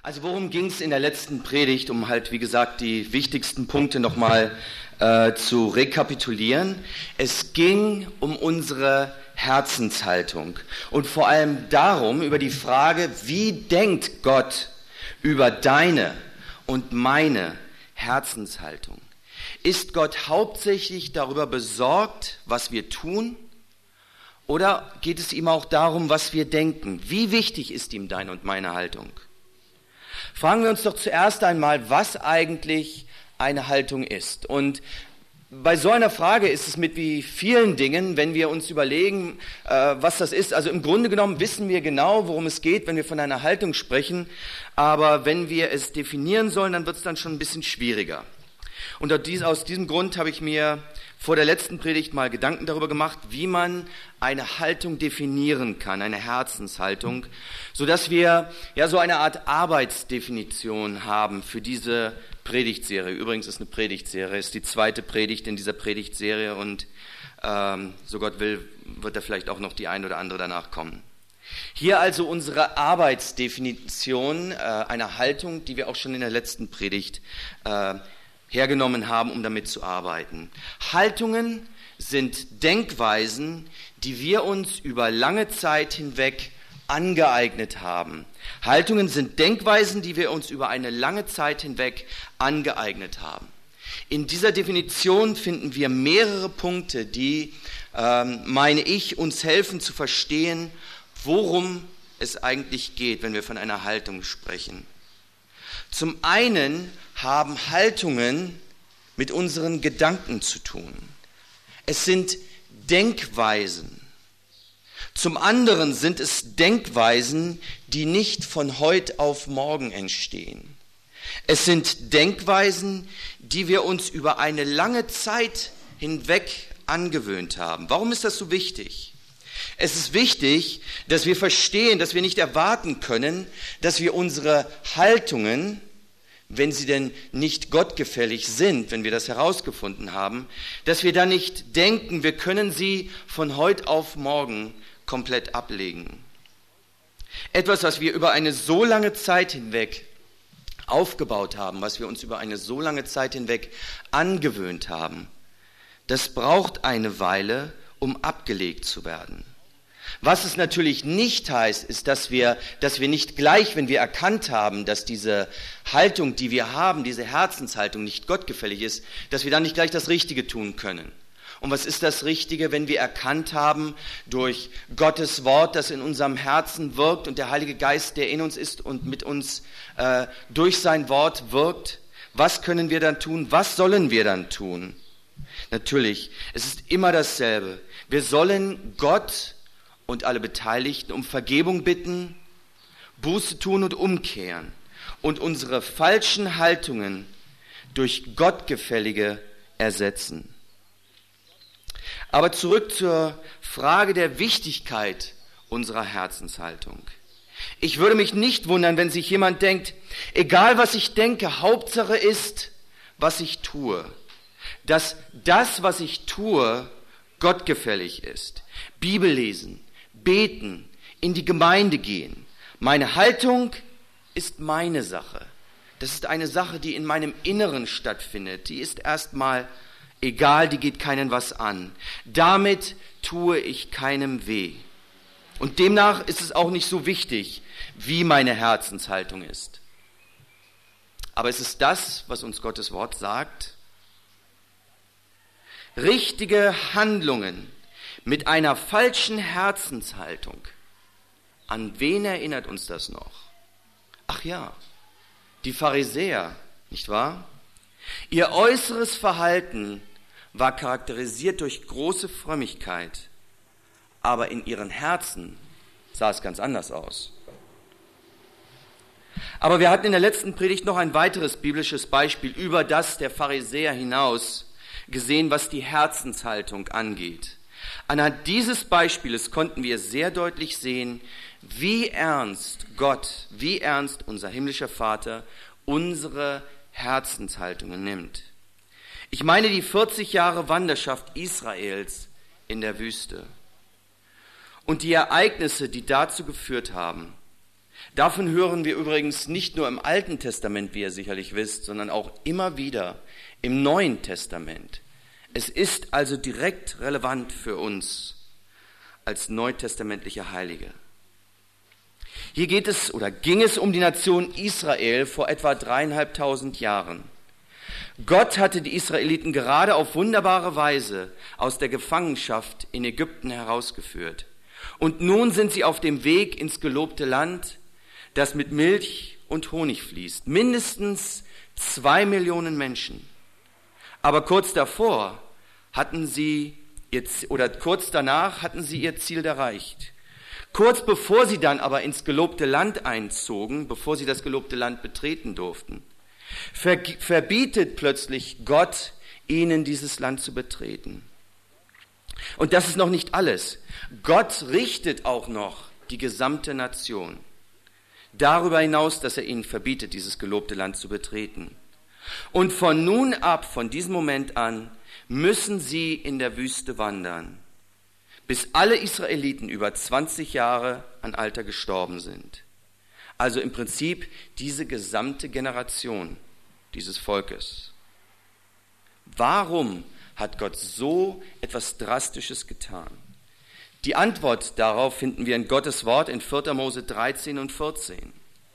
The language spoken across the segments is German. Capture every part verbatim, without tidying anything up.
Also worum ging es in der letzten Predigt, um halt, wie gesagt, die wichtigsten Punkte nochmal äh, zu rekapitulieren? Es ging um unsere Herzenshaltung und vor allem darum, über die Frage, wie denkt Gott über deine und meine Herzenshaltung? Ist Gott hauptsächlich darüber besorgt, was wir tun? Oder geht es ihm auch darum, was wir denken? Wie wichtig ist ihm deine und meine Haltung? Fragen wir uns doch zuerst einmal, was eigentlich eine Haltung ist. Und bei so einer Frage ist es mit wie vielen Dingen, wenn wir uns überlegen, äh, was das ist. Also im Grunde genommen wissen wir genau, worum es geht, wenn wir von einer Haltung sprechen. Aber wenn wir es definieren sollen, dann wird es dann schon ein bisschen schwieriger. Und aus diesem Grund habe ich mir vor der letzten Predigt mal Gedanken darüber gemacht, wie man eine Haltung definieren kann, eine Herzenshaltung, sodass wir ja so eine Art Arbeitsdefinition haben für diese Predigtserie. Übrigens ist eine Predigtserie, ist die zweite Predigt in dieser Predigtserie und ähm, so Gott will, wird da vielleicht auch noch die ein oder andere danach kommen. Hier also unsere Arbeitsdefinition äh, einer Haltung, die wir auch schon in der letzten Predigt äh, hergenommen haben, um damit zu arbeiten. Haltungen sind Denkweisen, die wir uns über lange Zeit hinweg angeeignet haben. Haltungen sind Denkweisen, die wir uns über eine lange Zeit hinweg angeeignet haben. In dieser Definition finden wir mehrere Punkte, die, ähm, meine ich, uns helfen zu verstehen, worum es eigentlich geht, wenn wir von einer Haltung sprechen. Zum einen haben Haltungen mit unseren Gedanken zu tun. Es sind Denkweisen. Zum anderen sind es Denkweisen, die nicht von heute auf morgen entstehen. Es sind Denkweisen, die wir uns über eine lange Zeit hinweg angewöhnt haben. Warum ist das so wichtig? Es ist wichtig, dass wir verstehen, dass wir nicht erwarten können, dass wir unsere Haltungen, wenn sie denn nicht gottgefällig sind, wenn wir das herausgefunden haben, dass wir dann nicht denken, wir können sie von heute auf morgen komplett ablegen. Etwas, was wir über eine so lange Zeit hinweg aufgebaut haben, was wir uns über eine so lange Zeit hinweg angewöhnt haben, das braucht eine Weile, um abgelegt zu werden. Was es natürlich nicht heißt, ist, dass wir, dass wir nicht gleich, wenn wir erkannt haben, dass diese Haltung, die wir haben, diese Herzenshaltung nicht gottgefällig ist, dass wir dann nicht gleich das Richtige tun können. Und was ist das Richtige, wenn wir erkannt haben, durch Gottes Wort, das in unserem Herzen wirkt und der Heilige Geist, der in uns ist und mit uns äh, durch sein Wort wirkt? Was können wir dann tun? Was sollen wir dann tun? Natürlich, es ist immer dasselbe. Wir sollen Gott und alle Beteiligten um Vergebung bitten, Buße tun und umkehren und unsere falschen Haltungen durch gottgefällige ersetzen. Aber zurück zur Frage der Wichtigkeit unserer Herzenshaltung. Ich würde mich nicht wundern, wenn sich jemand denkt, egal was ich denke, Hauptsache ist, was ich tue. Dass das, was ich tue, gottgefällig ist. Bibel lesen, beten, in die Gemeinde gehen. Meine Haltung ist meine Sache. Das ist eine Sache, die in meinem Inneren stattfindet. Die ist erstmal egal, die geht keinen was an. Damit tue ich keinem weh. Und demnach ist es auch nicht so wichtig, wie meine Herzenshaltung ist. Aber es ist das, was uns Gottes Wort sagt. Richtige Handlungen mit einer falschen Herzenshaltung. An wen erinnert uns das noch? Ach ja, die Pharisäer, nicht wahr? Ihr äußeres Verhalten war charakterisiert durch große Frömmigkeit, aber in ihren Herzen sah es ganz anders aus. Aber wir hatten in der letzten Predigt noch ein weiteres biblisches Beispiel über das der Pharisäer hinaus gesehen, was die Herzenshaltung angeht. Anhand dieses Beispieles konnten wir sehr deutlich sehen, wie ernst Gott, wie ernst unser himmlischer Vater unsere Herzenshaltungen nimmt. Ich meine die vierzig Jahre Wanderschaft Israels in der Wüste und die Ereignisse, die dazu geführt haben. Davon hören wir übrigens nicht nur im Alten Testament, wie ihr sicherlich wisst, sondern auch immer wieder im Neuen Testament. Es ist also direkt relevant für uns als neutestamentliche Heilige. Hier geht es oder ging es um die Nation Israel vor etwa dreieinhalbtausend Jahren. Gott hatte die Israeliten gerade auf wunderbare Weise aus der Gefangenschaft in Ägypten herausgeführt. Und nun sind sie auf dem Weg ins gelobte Land, das mit Milch und Honig fließt. Mindestens zwei Millionen Menschen. Aber kurz davor hatten sie ihr, oder kurz danach hatten sie ihr Ziel erreicht. Kurz bevor sie dann aber ins gelobte Land einzogen, bevor sie das gelobte Land betreten durften, verbietet plötzlich Gott ihnen dieses Land zu betreten. Und das ist noch nicht alles. Gott richtet auch noch die gesamte Nation. Darüber hinaus, dass er ihnen verbietet, dieses gelobte Land zu betreten. Und von nun ab, von diesem Moment an, müssen sie in der Wüste wandern, bis alle Israeliten über zwanzig Jahre an Alter gestorben sind. Also im Prinzip diese gesamte Generation dieses Volkes. Warum hat Gott so etwas Drastisches getan? Die Antwort darauf finden wir in Gottes Wort in vierter Mose dreizehn und vierzehn.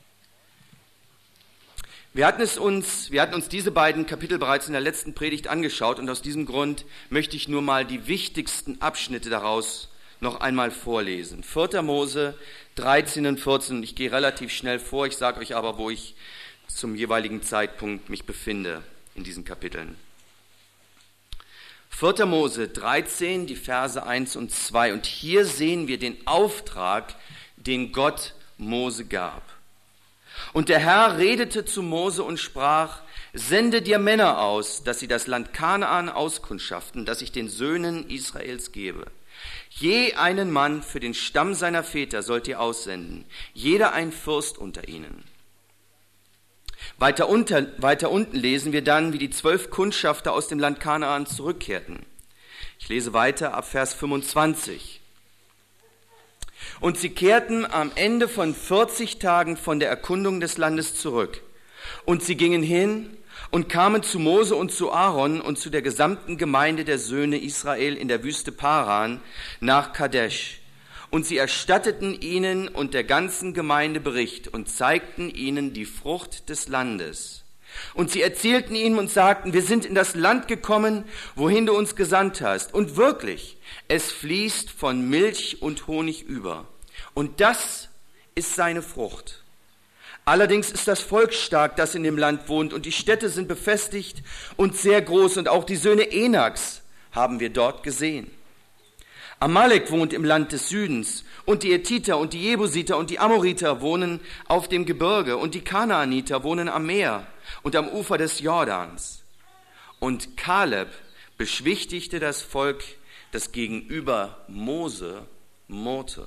Wir hatten, es uns, wir hatten uns diese beiden Kapitel bereits in der letzten Predigt angeschaut und aus diesem Grund möchte ich nur mal die wichtigsten Abschnitte daraus noch einmal vorlesen. vierter Mose dreizehn und vierzehn. Ich gehe relativ schnell vor, ich sage euch aber, wo ich zum jeweiligen Zeitpunkt mich befinde in diesen Kapiteln. vierter Mose dreizehn, die Verse eins und zwei. Und hier sehen wir den Auftrag, den Gott Mose gab. Und der Herr redete zu Mose und sprach, sende dir Männer aus, dass sie das Land Kanaan auskundschaften, das ich den Söhnen Israels gebe. Je einen Mann für den Stamm seiner Väter sollt ihr aussenden, jeder ein Fürst unter ihnen. Weiter, unter, weiter unten lesen wir dann, wie die zwölf Kundschafter aus dem Land Kanaan zurückkehrten. Ich lese weiter ab Vers fünfundzwanzig. Und sie kehrten am Ende von vierzig Tagen von der Erkundung des Landes zurück. Und sie gingen hin und kamen zu Mose und zu Aaron und zu der gesamten Gemeinde der Söhne Israel in der Wüste Paran nach Kadesh. Und sie erstatteten ihnen und der ganzen Gemeinde Bericht und zeigten ihnen die Frucht des Landes. Und sie erzählten ihnen und sagten, wir sind in das Land gekommen, wohin du uns gesandt hast. Und wirklich, es fließt von Milch und Honig über. Und das ist seine Frucht. Allerdings ist das Volk stark, das in dem Land wohnt, und die Städte sind befestigt und sehr groß. Und auch die Söhne Enaks haben wir dort gesehen. Amalek wohnt im Land des Südens, und die Hethiter und die Jebusiter und die Amoriter wohnen auf dem Gebirge, und die Kanaaniter wohnen am Meer und am Ufer des Jordans. Und Kaleb beschwichtigte das Volk, das gegenüber Mose murrte.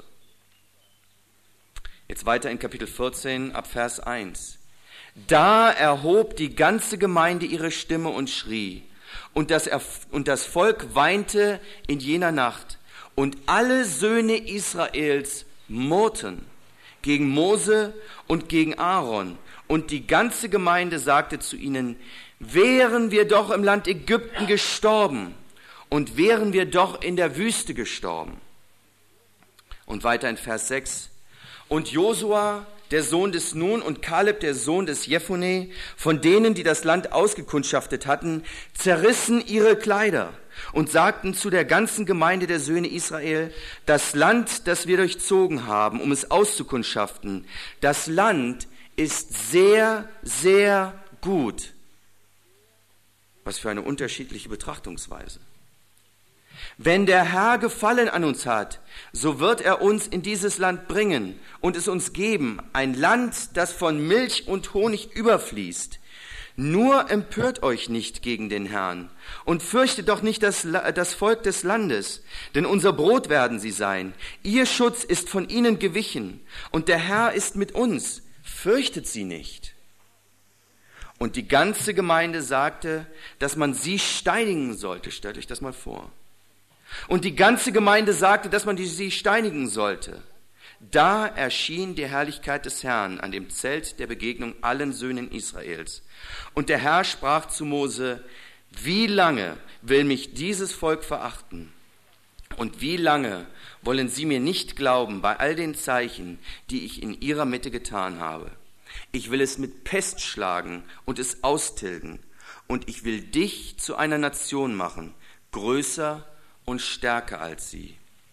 Jetzt weiter in Kapitel vierzehn ab Vers eins. Da erhob die ganze Gemeinde ihre Stimme und schrie, und das, und das Volk weinte in jener Nacht. Und alle Söhne Israels murrten gegen Mose und gegen Aaron. Und die ganze Gemeinde sagte zu ihnen, wären wir doch im Land Ägypten gestorben und wären wir doch in der Wüste gestorben. Und weiter in Vers sechs. Und Josua, der Sohn des Nun, und Kaleb, der Sohn des Jephune, von denen, die das Land ausgekundschaftet hatten, zerrissen ihre Kleider und sagten zu der ganzen Gemeinde der Söhne Israel, das Land, das wir durchzogen haben, um es auszukundschaften, das Land ist sehr, sehr gut. Was für eine unterschiedliche Betrachtungsweise. Wenn der Herr Gefallen an uns hat, so wird er uns in dieses Land bringen und es uns geben, ein Land, das von Milch und Honig überfließt. Nur empört euch nicht gegen den Herrn und fürchtet doch nicht das, das Volk des Landes, denn unser Brot werden sie sein. Ihr Schutz ist von ihnen gewichen und der Herr ist mit uns. Fürchtet sie nicht. Und die ganze Gemeinde sagte, dass man sie steinigen sollte. Stellt euch das mal vor. Und die ganze Gemeinde sagte, dass man sie steinigen sollte. Da erschien die Herrlichkeit des Herrn an dem Zelt der Begegnung allen Söhnen Israels. Und der Herr sprach zu Mose: Wie lange will mich dieses Volk verachten? Und wie lange wollen sie mir nicht glauben bei all den Zeichen, die ich in ihrer Mitte getan habe? Ich will es mit Pest schlagen und es austilgen. Und ich will dich zu einer Nation machen, größer und stärker als sie.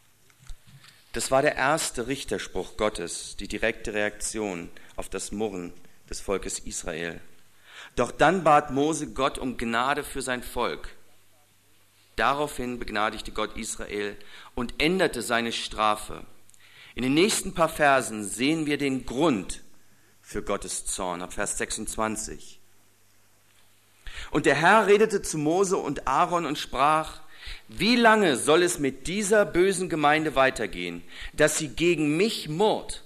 Das war der erste Richterspruch Gottes, die direkte Reaktion auf das Murren des Volkes Israel. Doch dann bat Mose Gott um Gnade für sein Volk. Daraufhin begnadigte Gott Israel und änderte seine Strafe. In den nächsten paar Versen sehen wir den Grund für Gottes Zorn, ab Vers sechsundzwanzig. Und der Herr redete zu Mose und Aaron und sprach: Wie lange soll es mit dieser bösen Gemeinde weitergehen, dass sie gegen mich murrt?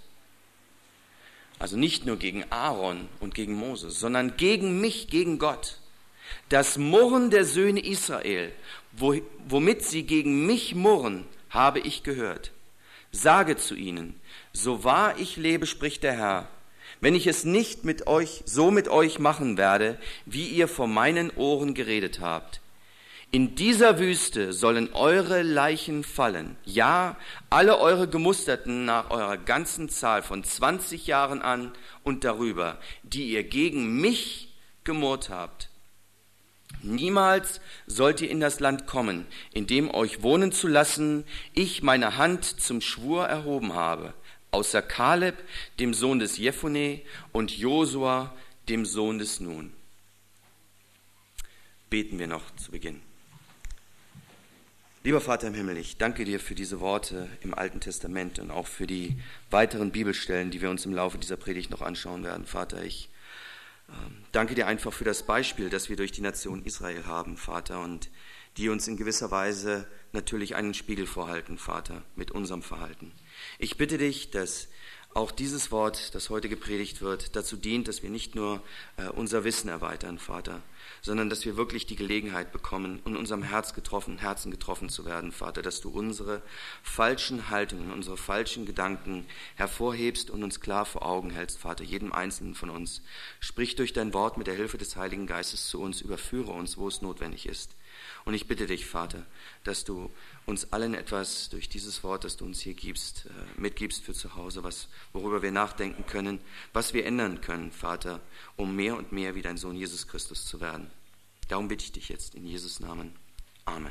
Also nicht nur gegen Aaron und gegen Mose, sondern gegen mich, gegen Gott. Das Murren der Söhne Israel, womit sie gegen mich murren, habe ich gehört. Sage zu ihnen: So wahr ich lebe, spricht der Herr, wenn ich es nicht mit euch, so mit euch machen werde, wie ihr vor meinen Ohren geredet habt. In dieser Wüste sollen eure Leichen fallen, ja, alle eure Gemusterten nach eurer ganzen Zahl von zwanzig Jahren an und darüber, die ihr gegen mich gemurrt habt. Niemals sollt ihr in das Land kommen, in dem euch wohnen zu lassen, ich meine Hand zum Schwur erhoben habe, außer Kaleb, dem Sohn des Jephune, und Josua, dem Sohn des Nun. Beten wir noch zu Beginn. Lieber Vater im Himmel, ich danke dir für diese Worte im Alten Testament und auch für die weiteren Bibelstellen, die wir uns im Laufe dieser Predigt noch anschauen werden. Vater, ich äh, danke dir einfach für das Beispiel, das wir durch die Nation Israel haben, Vater, und die uns in gewisser Weise natürlich einen Spiegel vorhalten, Vater, mit unserem Verhalten. Ich bitte dich, dass auch dieses Wort, das heute gepredigt wird, dazu dient, dass wir nicht nur äh, unser Wissen erweitern, Vater, sondern dass wir wirklich die Gelegenheit bekommen, in unserem Herz getroffen, Herzen getroffen zu werden, Vater, dass du unsere falschen Haltungen, unsere falschen Gedanken hervorhebst und uns klar vor Augen hältst, Vater, jedem Einzelnen von uns. Sprich durch dein Wort mit der Hilfe des Heiligen Geistes zu uns, überführe uns, wo es notwendig ist. Und ich bitte dich, Vater, dass du uns allen etwas durch dieses Wort, das du uns hier gibst, äh, mitgibst für zu Hause, was, worüber wir nachdenken können, was wir ändern können, Vater, um mehr und mehr wie dein Sohn Jesus Christus zu werden. Darum bitte ich dich jetzt in Jesus' Namen. Amen.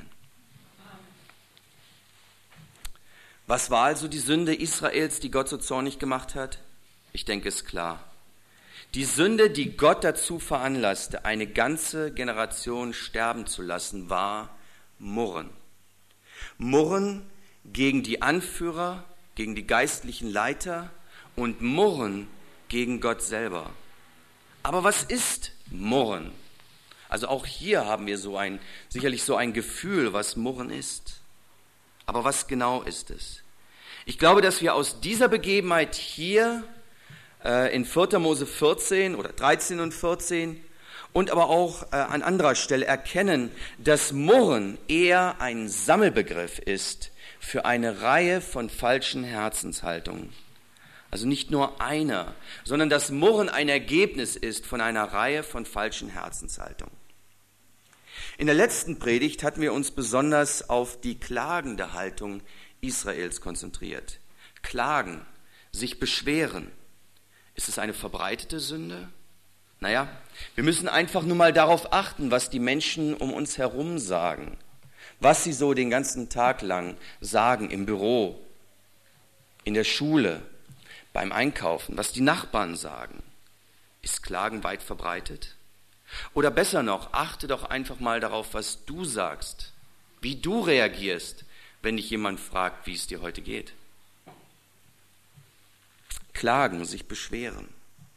Was war also die Sünde Israels, die Gott so zornig gemacht hat? Ich denke, es ist klar. Die Sünde, die Gott dazu veranlasste, eine ganze Generation sterben zu lassen, war Murren. Murren gegen die Anführer, gegen die geistlichen Leiter und Murren gegen Gott selber. Aber was ist Murren? Also auch hier haben wir so ein, sicherlich so ein Gefühl, was Murren ist. Aber was genau ist es? Ich glaube, dass wir aus dieser Begebenheit hier äh, in vierter Mose vierzehn oder dreizehn und vierzehn und aber auch äh, an anderer Stelle erkennen, dass Murren eher ein Sammelbegriff ist für eine Reihe von falschen Herzenshaltungen. Also nicht nur einer, sondern dass Murren ein Ergebnis ist von einer Reihe von falschen Herzenshaltungen. In der letzten Predigt hatten wir uns besonders auf die klagende Haltung Israels konzentriert. Klagen, sich beschweren. Ist es eine verbreitete Sünde? Naja, wir müssen einfach nur mal darauf achten, was die Menschen um uns herum sagen. Was sie so den ganzen Tag lang sagen im Büro, in der Schule, beim Einkaufen, was die Nachbarn sagen. Ist Klagen weit verbreitet? Oder besser noch, achte doch einfach mal darauf, was du sagst, wie du reagierst, wenn dich jemand fragt, wie es dir heute geht. Klagen, sich beschweren.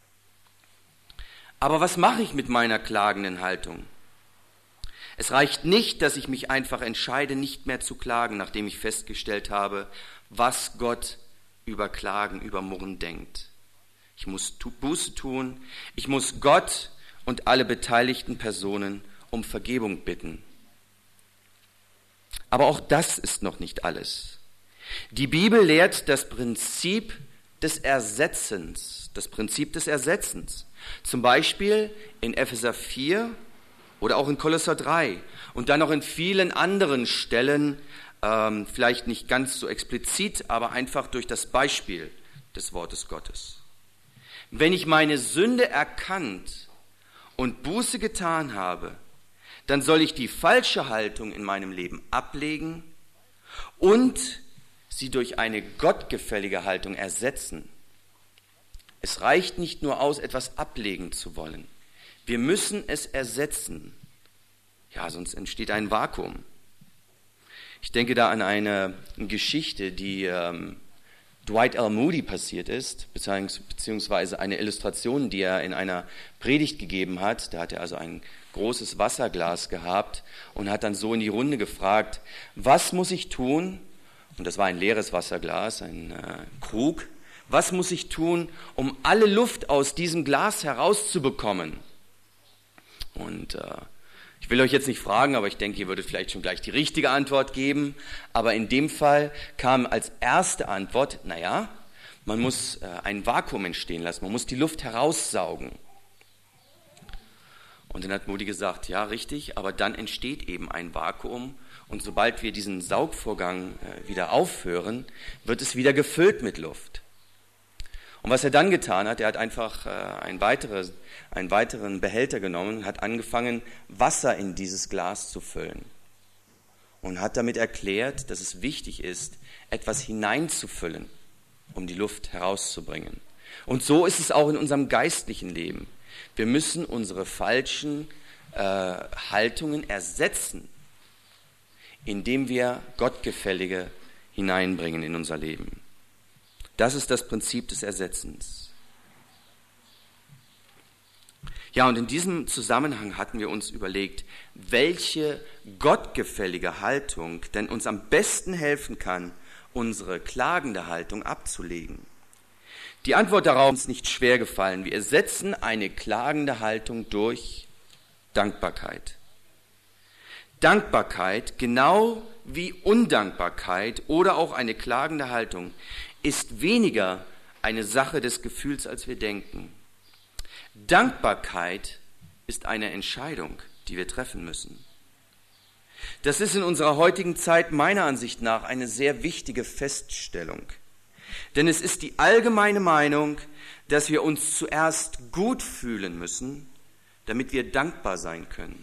Aber was mache ich mit meiner klagenden Haltung? Es reicht nicht, dass ich mich einfach entscheide, nicht mehr zu klagen, nachdem ich festgestellt habe, was Gott über Klagen, über Murren denkt. Ich muss Buße tun, ich muss Gott und alle beteiligten Personen um Vergebung bitten. Aber auch das ist noch nicht alles. Die Bibel lehrt das Prinzip des Ersetzens, das Prinzip des Ersetzens. Zum Beispiel in Epheser vier oder auch in Kolosser drei und dann auch in vielen anderen Stellen, ähm, vielleicht nicht ganz so explizit, aber einfach durch das Beispiel des Wortes Gottes. Wenn ich meine Sünde erkannt und Buße getan habe, dann soll ich die falsche Haltung in meinem Leben ablegen und sie durch eine gottgefällige Haltung ersetzen. Es reicht nicht nur aus, etwas ablegen zu wollen. Wir müssen es ersetzen. Ja, sonst entsteht ein Vakuum. Ich denke da an eine Geschichte, die ähm, Dwight L. Moody passiert ist, beziehungsweise eine Illustration, die er in einer Predigt gegeben hat. Da hat er also ein großes Wasserglas gehabt und hat dann so in die Runde gefragt, was muss ich tun? Und das war ein leeres Wasserglas, ein äh, Krug. Was muss ich tun, um alle Luft aus diesem Glas herauszubekommen? Und äh, ich will euch jetzt nicht fragen, aber ich denke, ihr würdet vielleicht schon gleich die richtige Antwort geben. Aber in dem Fall kam als erste Antwort, naja, man muss äh, ein Vakuum entstehen lassen, man muss die Luft heraussaugen. Und dann hat Moody gesagt, ja, richtig, aber dann entsteht eben ein Vakuum. Und sobald wir diesen Saugvorgang äh, wieder aufhören, wird es wieder gefüllt mit Luft. Und was er dann getan hat, er hat einfach äh, ein weiteres, einen weiteren Behälter genommen und hat angefangen, Wasser in dieses Glas zu füllen. Und hat damit erklärt, dass es wichtig ist, etwas hineinzufüllen, um die Luft herauszubringen. Und so ist es auch in unserem geistlichen Leben. Wir müssen unsere falschen äh, Haltungen ersetzen, indem wir Gottgefällige hineinbringen in unser Leben. Das ist das Prinzip des Ersetzens. Ja, und in diesem Zusammenhang hatten wir uns überlegt, welche gottgefällige Haltung denn uns am besten helfen kann, unsere klagende Haltung abzulegen. Die Antwort darauf ist nicht schwer gefallen. Wir ersetzen eine klagende Haltung durch Dankbarkeit. Dankbarkeit, genau wie Undankbarkeit oder auch eine klagende Haltung, ist weniger eine Sache des Gefühls, als wir denken. Dankbarkeit ist eine Entscheidung, die wir treffen müssen. Das ist in unserer heutigen Zeit meiner Ansicht nach eine sehr wichtige Feststellung. Denn es ist die allgemeine Meinung, dass wir uns zuerst gut fühlen müssen, damit wir dankbar sein können.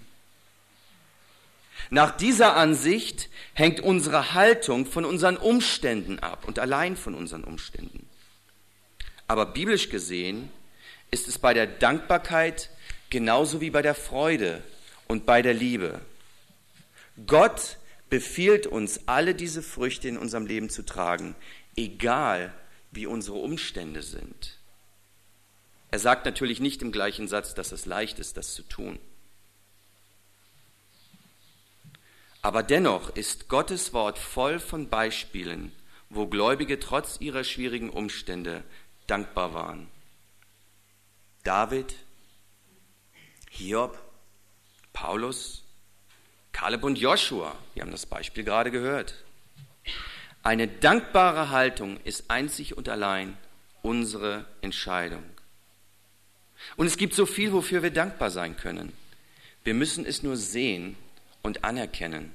Nach dieser Ansicht hängt unsere Haltung von unseren Umständen ab und allein von unseren Umständen. Aber biblisch gesehen ist es bei der Dankbarkeit genauso wie bei der Freude und bei der Liebe. Gott befiehlt uns, alle diese Früchte in unserem Leben zu tragen, egal wie unsere Umstände sind. Er sagt natürlich nicht im gleichen Satz, dass es leicht ist, das zu tun. Aber dennoch ist Gottes Wort voll von Beispielen, wo Gläubige trotz ihrer schwierigen Umstände dankbar waren. David, Hiob, Paulus, Kaleb und Joshua, wir haben das Beispiel gerade gehört. Eine dankbare Haltung ist einzig und allein unsere Entscheidung. Und es gibt so viel, wofür wir dankbar sein können. Wir müssen es nur sehen und anerkennen.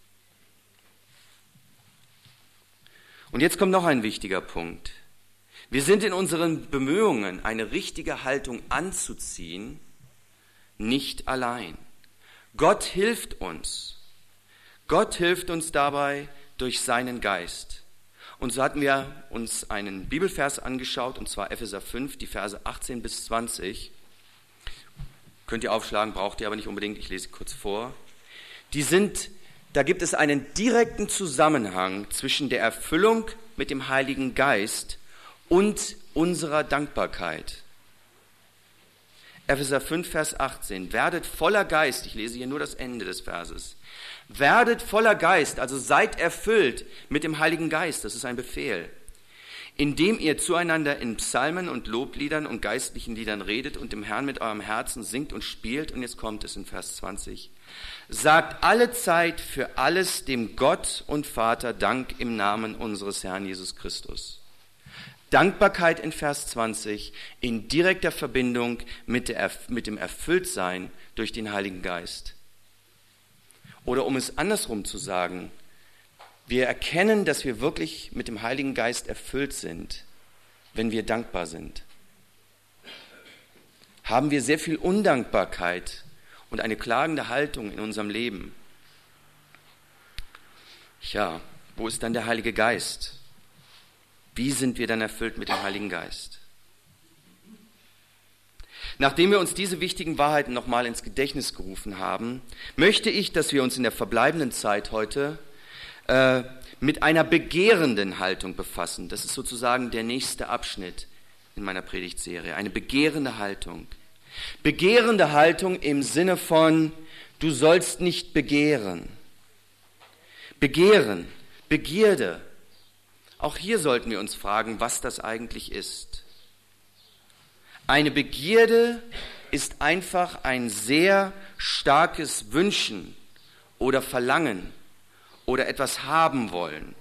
Und jetzt kommt noch ein wichtiger Punkt. Wir sind in unseren Bemühungen, eine richtige Haltung anzuziehen, nicht allein. Gott hilft uns. Gott hilft uns dabei durch seinen Geist. Und so hatten wir uns einen Bibelvers angeschaut, und zwar Epheser fünf, die Verse achtzehn bis zwanzig. Könnt ihr aufschlagen, braucht ihr aber nicht unbedingt, ich lese kurz vor. Die sind, da gibt es einen direkten Zusammenhang zwischen der Erfüllung mit dem Heiligen Geist und unserer Dankbarkeit. Epheser fünf, Vers achtzehn. Werdet voller Geist, ich lese hier nur das Ende des Verses. Werdet voller Geist, also seid erfüllt mit dem Heiligen Geist, das ist ein Befehl. indem ihr zueinander in Psalmen und Lobliedern und geistlichen Liedern redet und dem Herrn mit eurem Herzen singt und spielt. Und jetzt kommt es in Vers zwanzig. Sagt alle Zeit für alles dem Gott und Vater Dank im Namen unseres Herrn Jesus Christus. Dankbarkeit in Vers zwanzig in direkter Verbindung mit, der, mit dem Erfülltsein durch den Heiligen Geist. Oder um es andersrum zu sagen, wir erkennen, dass wir wirklich mit dem Heiligen Geist erfüllt sind, wenn wir dankbar sind. Haben wir sehr viel Undankbarkeit und eine klagende Haltung in unserem Leben. Ja, wo ist dann der Heilige Geist? Wie sind wir dann erfüllt mit dem Heiligen Geist? Nachdem wir uns diese wichtigen Wahrheiten nochmal ins Gedächtnis gerufen haben, möchte ich, dass wir uns in der verbleibenden Zeit heute äh, mit einer begehrenden Haltung befassen. Das ist sozusagen der nächste Abschnitt in meiner Predigtserie. Eine begehrende Haltung. Begehrende Haltung im Sinne von, du sollst nicht begehren. Begehren, Begierde. Auch hier sollten wir uns fragen, was das eigentlich ist. Eine Begierde ist einfach ein sehr starkes Wünschen oder Verlangen oder etwas haben wollen.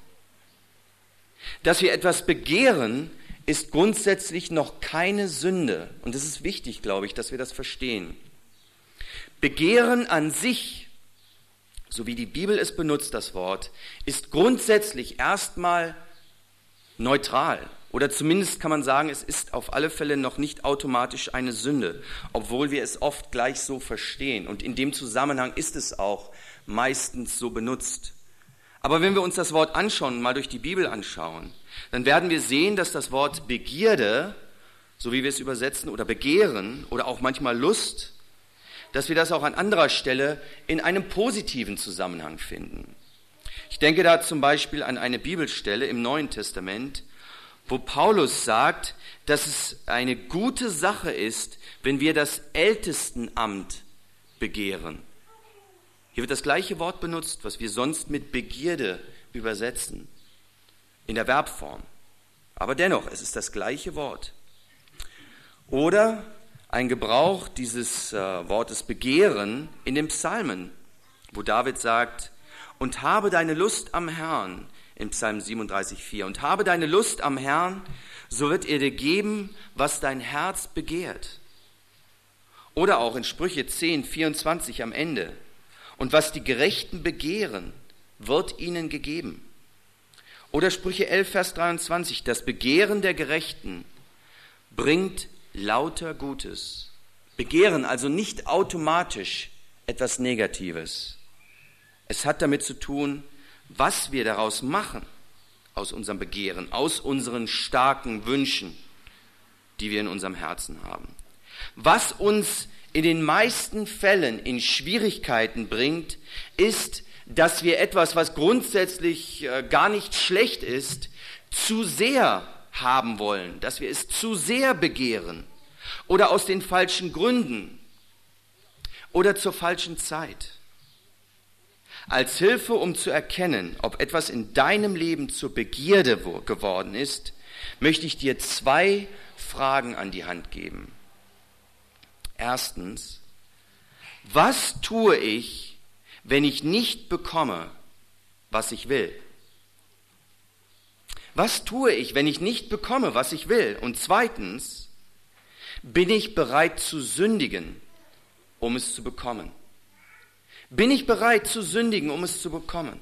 Dass wir etwas begehren, ist grundsätzlich noch keine Sünde. Und es ist wichtig, glaube ich, dass wir das verstehen. Begehren an sich, so wie die Bibel es benutzt, das Wort, ist grundsätzlich erstmal neutral. Oder zumindest kann man sagen, es ist auf alle Fälle noch nicht automatisch eine Sünde, obwohl wir es oft gleich so verstehen. Und in dem Zusammenhang ist es auch meistens so benutzt. Aber wenn wir uns das Wort anschauen, mal durch die Bibel anschauen, dann werden wir sehen, dass das Wort Begierde, so wie wir es übersetzen, oder Begehren oder auch manchmal Lust, dass wir das auch an anderer Stelle in einem positiven Zusammenhang finden. Ich denke da zum Beispiel an eine Bibelstelle im Neuen Testament, wo Paulus sagt, dass es eine gute Sache ist, wenn wir das Ältestenamt begehren. Hier wird das gleiche Wort benutzt, was wir sonst mit Begierde übersetzen, in der Verbform. Aber dennoch, es ist das gleiche Wort. Oder ein Gebrauch dieses äh, Wortes Begehren in den Psalmen, wo David sagt, und habe deine Lust am Herrn, in Psalm siebenunddreißig, vier, und habe deine Lust am Herrn, so wird er dir geben, was dein Herz begehrt. Oder auch in Sprüche zehn, vierundzwanzig am Ende, und was die Gerechten begehren, wird ihnen gegeben. Oder Sprüche elf, Vers dreiundzwanzig, das Begehren der Gerechten bringt lauter Gutes. Begehren also nicht automatisch etwas Negatives. Es hat damit zu tun, was wir daraus machen, aus unserem Begehren, aus unseren starken Wünschen, die wir in unserem Herzen haben. Was uns in den meisten Fällen in Schwierigkeiten bringt, ist, dass wir etwas, was grundsätzlich gar nicht schlecht ist, zu sehr haben wollen, dass wir es zu sehr begehren oder aus den falschen Gründen oder zur falschen Zeit. Als Hilfe, um zu erkennen, ob etwas in deinem Leben zur Begierde geworden ist, möchte ich dir zwei Fragen an die Hand geben. Erstens, was tue ich, wenn ich nicht bekomme, was ich will? Was tue ich, wenn ich nicht bekomme, was ich will? Und zweitens, bin ich bereit zu sündigen, um es zu bekommen? Bin ich bereit zu sündigen, um es zu bekommen?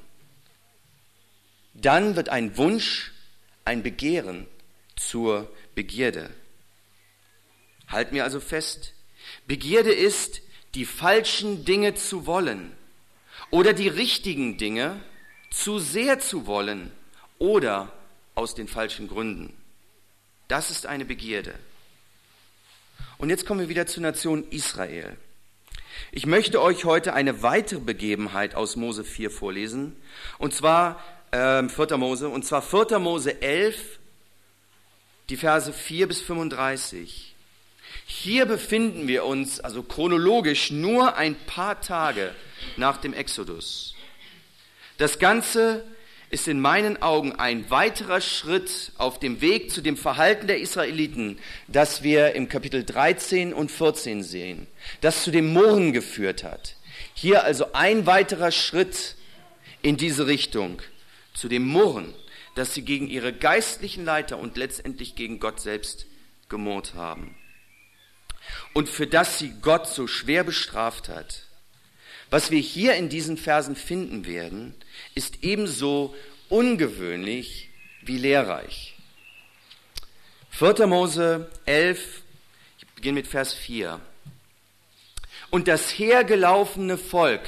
Dann wird ein Wunsch, ein Begehren zur Begierde. Halt mir also fest, Begierde ist, die falschen Dinge zu wollen oder die richtigen Dinge zu sehr zu wollen oder aus den falschen Gründen. Das ist eine Begierde. Und jetzt kommen wir wieder zur Nation Israel. Ich möchte euch heute eine weitere Begebenheit aus Mose vier vorlesen, und zwar äh, vierter Mose, und zwar vierter Mose elf, die Verse vier bis fünfunddreißig. Hier befinden wir uns, also chronologisch, nur ein paar Tage nach dem Exodus. Das Ganze ist in meinen Augen ein weiterer Schritt auf dem Weg zu dem Verhalten der Israeliten, das wir im Kapitel dreizehn und vierzehn sehen, das zu dem Murren geführt hat. Hier also ein weiterer Schritt in diese Richtung, zu dem Murren, das sie gegen ihre geistlichen Leiter und letztendlich gegen Gott selbst gemurrt haben. Und für das sie Gott so schwer bestraft hat. Was wir hier in diesen Versen finden werden, ist ebenso ungewöhnlich wie lehrreich. vierter Mose elf, ich beginne mit Vers vier. Und das hergelaufene Volk,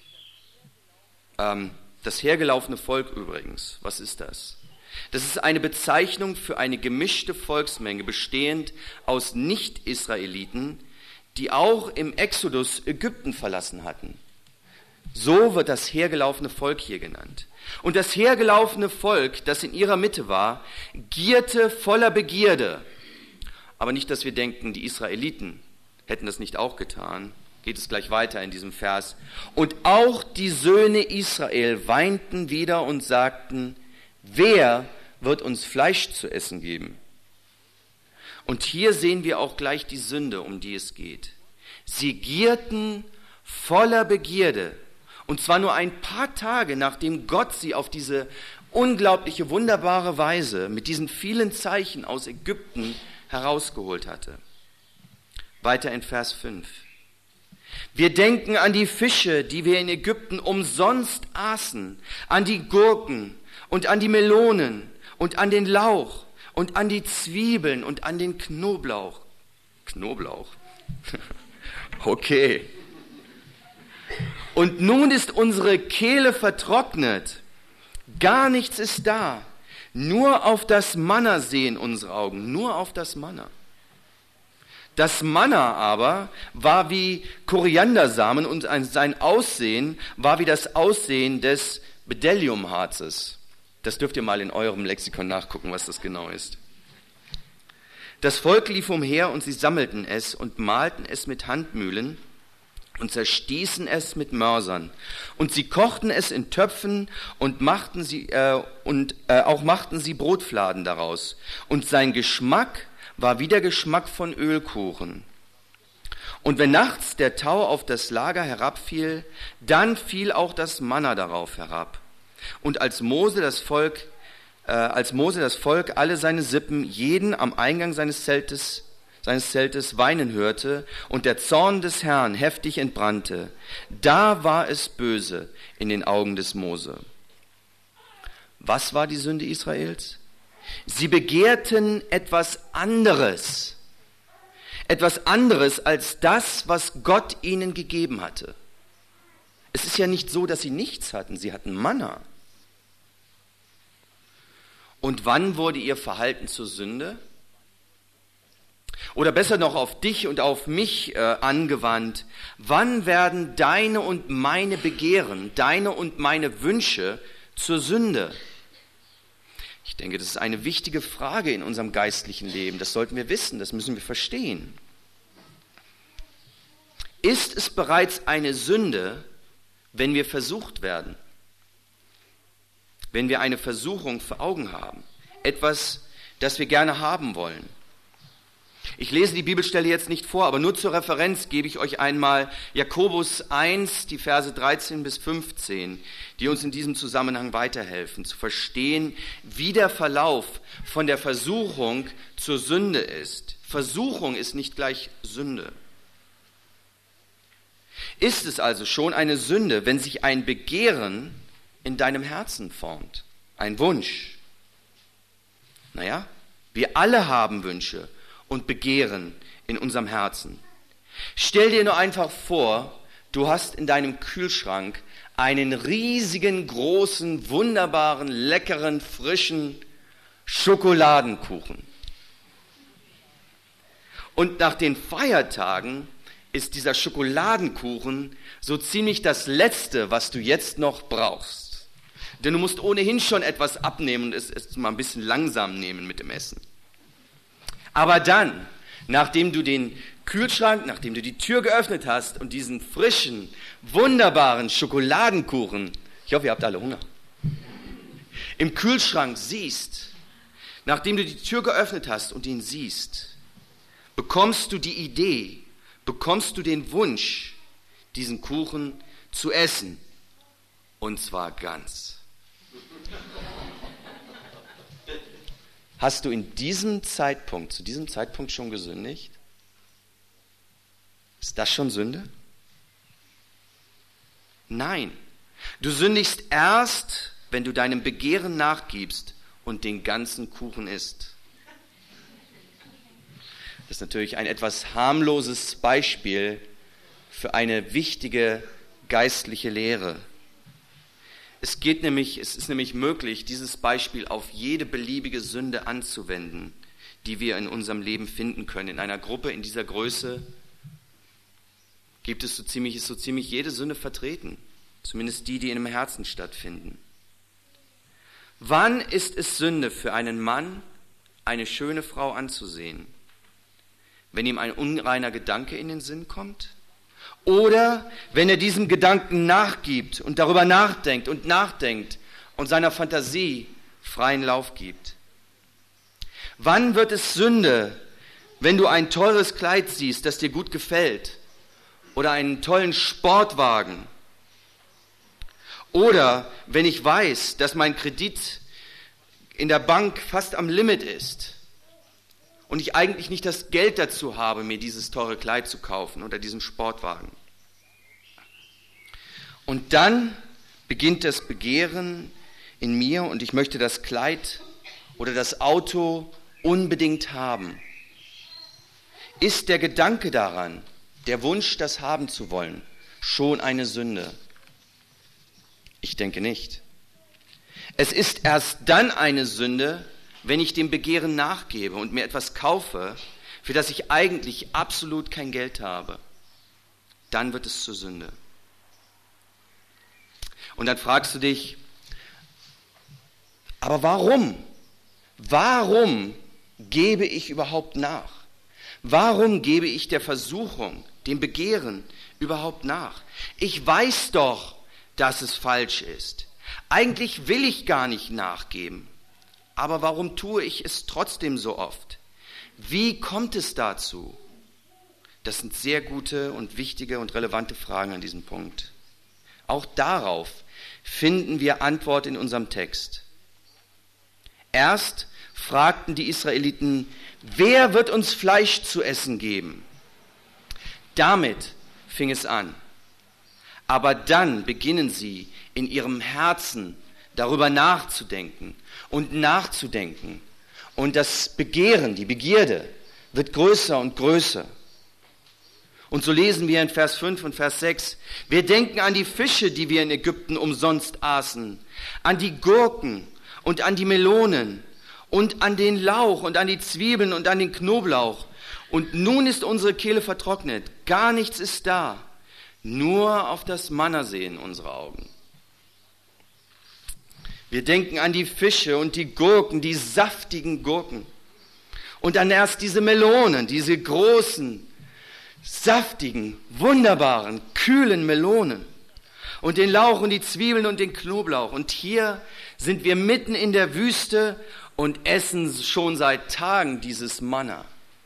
ähm, das hergelaufene Volk übrigens, was ist das? Das ist eine Bezeichnung für eine gemischte Volksmenge, bestehend aus Nicht-Israeliten, die auch im Exodus Ägypten verlassen hatten. So wird das hergelaufene Volk hier genannt. Und das hergelaufene Volk, das in ihrer Mitte war, gierte voller Begierde. Aber nicht, dass wir denken, die Israeliten hätten das nicht auch getan. Geht es gleich weiter in diesem Vers. Und auch die Söhne Israel weinten wieder und sagten, wer wird uns Fleisch zu essen geben? Und hier sehen wir auch gleich die Sünde, um die es geht. Sie gierten voller Begierde. Und zwar nur ein paar Tage, nachdem Gott sie auf diese unglaubliche, wunderbare Weise mit diesen vielen Zeichen aus Ägypten herausgeholt hatte. Weiter in Vers fünf. Wir denken an die Fische, die wir in Ägypten umsonst aßen, an die Gurken und an die Melonen und an den Lauch und an die Zwiebeln und an den Knoblauch. Knoblauch? Okay. Und nun ist unsere Kehle vertrocknet, gar nichts ist da, nur auf das Manna sehen unsere Augen, nur auf das Manna. Das Manna aber war wie Koriandersamen und sein Aussehen war wie das Aussehen des Bdelliumharzes. Das dürft ihr mal in eurem Lexikon nachgucken, was das genau ist. Das Volk lief umher und sie sammelten es und mahlten es mit Handmühlen und zerstießen es mit Mörsern. Und sie kochten es in Töpfen und machten sie äh, und äh, auch machten sie Brotfladen daraus. Und sein Geschmack war wie der Geschmack von Ölkuchen. Und wenn nachts der Tau auf das Lager herabfiel, dann fiel auch das Manna darauf herab. Und als Mose das Volk, äh, als Mose das Volk alle seine Sippen jeden am Eingang seines Zeltes seines Zeltes weinen hörte und der Zorn des Herrn heftig entbrannte, da war es böse in den Augen des Mose. Was war die Sünde Israels? Sie begehrten etwas anderes, etwas anderes als das, was Gott ihnen gegeben hatte. Es ist ja nicht so, dass sie nichts hatten, sie hatten Manna. Und wann wurde ihr Verhalten zur Sünde? Oder besser noch auf dich und auf mich äh, angewandt, wann werden deine und meine Begehren, deine und meine Wünsche zur Sünde? Ich denke, das ist eine wichtige Frage in unserem geistlichen Leben. Das sollten wir wissen, das müssen wir verstehen. Ist es bereits eine Sünde, wenn wir versucht werden? Wenn wir eine Versuchung vor Augen haben? Etwas, das wir gerne haben wollen? Ich lese die Bibelstelle jetzt nicht vor, aber nur zur Referenz gebe ich euch einmal Jakobus eins, die Verse dreizehn bis fünfzehn, die uns in diesem Zusammenhang weiterhelfen, zu verstehen, wie der Verlauf von der Versuchung zur Sünde ist. Versuchung ist nicht gleich Sünde. Ist es also schon eine Sünde, wenn sich ein Begehren in deinem Herzen formt? Ein Wunsch? Naja, wir alle haben Wünsche und Begehren in unserem Herzen. Stell dir nur einfach vor, du hast in deinem Kühlschrank einen riesigen, großen, wunderbaren, leckeren, frischen Schokoladenkuchen. Und nach den Feiertagen ist dieser Schokoladenkuchen so ziemlich das Letzte, was du jetzt noch brauchst. Denn du musst ohnehin schon etwas abnehmen und es, es mal ein bisschen langsam nehmen mit dem Essen. Aber dann, nachdem du den Kühlschrank, nachdem du die Tür geöffnet hast und diesen frischen, wunderbaren Schokoladenkuchen, ich hoffe, ihr habt alle Hunger, im Kühlschrank siehst, nachdem du die Tür geöffnet hast und ihn siehst, bekommst du die Idee, bekommst du den Wunsch, diesen Kuchen zu essen. Und zwar ganz. Hast du in diesem Zeitpunkt, zu diesem Zeitpunkt schon gesündigt? Ist das schon Sünde? Nein. Du sündigst erst, wenn du deinem Begehren nachgibst und den ganzen Kuchen isst. Das ist natürlich ein etwas harmloses Beispiel für eine wichtige geistliche Lehre. Es geht nämlich, es ist nämlich möglich, dieses Beispiel auf jede beliebige Sünde anzuwenden, die wir in unserem Leben finden können. In einer Gruppe in dieser Größe gibt es so ziemlich, ist so ziemlich jede Sünde vertreten, zumindest die, die in dem Herzen stattfinden. Wann ist es Sünde für einen Mann, eine schöne Frau anzusehen? Wenn ihm ein unreiner Gedanke in den Sinn kommt? Oder wenn er diesem Gedanken nachgibt und darüber nachdenkt und nachdenkt und seiner Fantasie freien Lauf gibt? Wann wird es Sünde, wenn du ein teures Kleid siehst, das dir gut gefällt? Oder einen tollen Sportwagen? Oder wenn ich weiß, dass mein Kredit in der Bank fast am Limit ist und ich eigentlich nicht das Geld dazu habe, mir dieses teure Kleid zu kaufen oder diesen Sportwagen. Und dann beginnt das Begehren in mir und ich möchte das Kleid oder das Auto unbedingt haben. Ist der Gedanke daran, der Wunsch, das haben zu wollen, schon eine Sünde? Ich denke nicht. Es ist erst dann eine Sünde, wenn ich dem Begehren nachgebe und mir etwas kaufe, für das ich eigentlich absolut kein Geld habe. Dann wird es zur Sünde. Und dann fragst du dich, aber warum? Warum gebe ich überhaupt nach? Warum gebe ich der Versuchung, dem Begehren überhaupt nach? Ich weiß doch, dass es falsch ist. Eigentlich will ich gar nicht nachgeben. Aber warum tue ich es trotzdem so oft? Wie kommt es dazu? Das sind sehr gute und wichtige und relevante Fragen an diesem Punkt. Auch darauf finden wir Antwort in unserem Text. Erst fragten die Israeliten, wer wird uns Fleisch zu essen geben? Damit fing es an. Aber dann beginnen sie in ihrem Herzen darüber nachzudenken und nachzudenken. Und das Begehren, die Begierde, wird größer und größer. Und so lesen wir in Vers fünf und Vers sechs, wir denken an die Fische, die wir in Ägypten umsonst aßen, an die Gurken und an die Melonen und an den Lauch und an die Zwiebeln und an den Knoblauch. Und nun ist unsere Kehle vertrocknet, gar nichts ist da, nur auf das Manna sehen unsere Augen. Wir denken an die Fische und die Gurken, die saftigen Gurken. Und dann erst diese Melonen, diese großen, saftigen, wunderbaren, kühlen Melonen. Und den Lauch und die Zwiebeln und den Knoblauch. Und hier sind wir mitten in der Wüste und essen schon seit Tagen dieses Manna.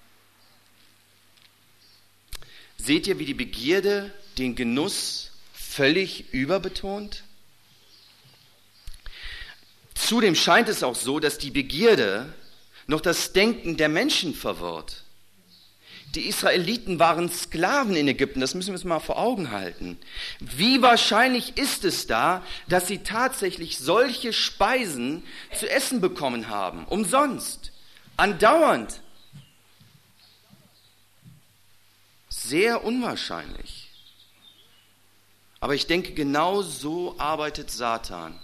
Seht ihr, wie die Begierde den Genuss völlig überbetont? Zudem scheint es auch so, dass die Begierde noch das Denken der Menschen verwirrt. Die Israeliten waren Sklaven in Ägypten, das müssen wir uns mal vor Augen halten. Wie wahrscheinlich ist es da, dass sie tatsächlich solche Speisen zu essen bekommen haben, umsonst, andauernd? Sehr unwahrscheinlich. Aber ich denke, genau so arbeitet Satan.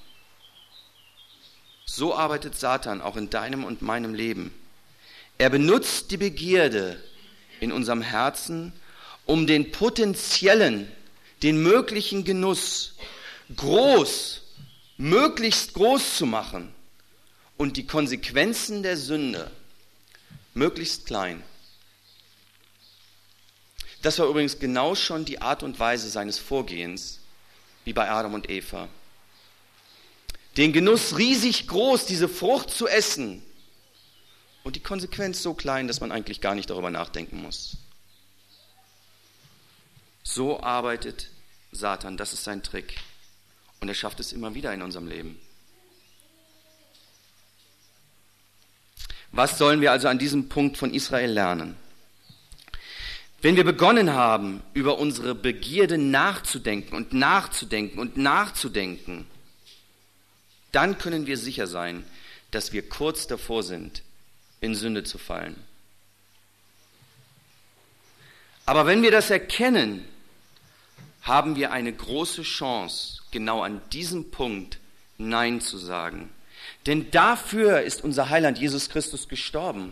So arbeitet Satan auch in deinem und meinem Leben. Er benutzt die Begierde in unserem Herzen, um den potenziellen, den möglichen Genuss groß, möglichst groß zu machen und die Konsequenzen der Sünde möglichst klein. Das war übrigens genau schon die Art und Weise seines Vorgehens, wie bei Adam und Eva. Den Genuss riesig groß, diese Frucht zu essen. Und die Konsequenz so klein, dass man eigentlich gar nicht darüber nachdenken muss. So arbeitet Satan, das ist sein Trick. Und er schafft es immer wieder in unserem Leben. Was sollen wir also an diesem Punkt von Israel lernen? Wenn wir begonnen haben, über unsere Begierde nachzudenken und nachzudenken und nachzudenken, dann können wir sicher sein, dass wir kurz davor sind, in Sünde zu fallen. Aber wenn wir das erkennen, haben wir eine große Chance, genau an diesem Punkt Nein zu sagen. Denn dafür ist unser Heiland Jesus Christus gestorben.